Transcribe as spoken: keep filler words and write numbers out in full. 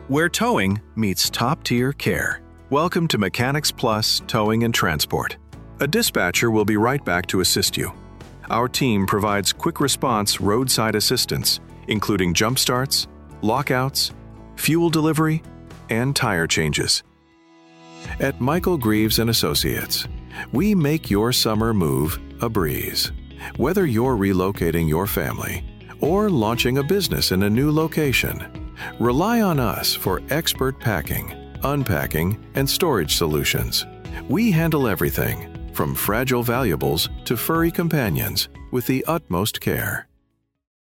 where towing meets top-tier care. Welcome to Mechanics Plus Towing and Transport. A dispatcher will be right back to assist you. Our team provides quick response roadside assistance, including jump starts, lockouts, fuel delivery, and tire changes. At Michael Greaves and Associates, we make your summer move a breeze. Whether you're relocating your family or launching a business in a new location, rely on us for expert packing, unpacking, and storage solutions. We handle everything from fragile valuables to furry companions with the utmost care.